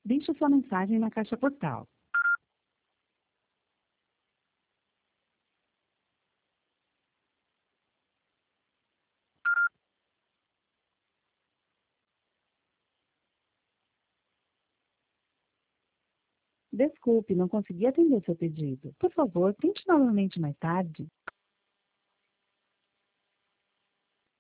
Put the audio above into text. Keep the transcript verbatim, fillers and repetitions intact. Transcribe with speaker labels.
Speaker 1: Deixe sua mensagem na caixa postal. Desculpe, não consegui atender seu pedido. Por favor, tente novamente mais tarde.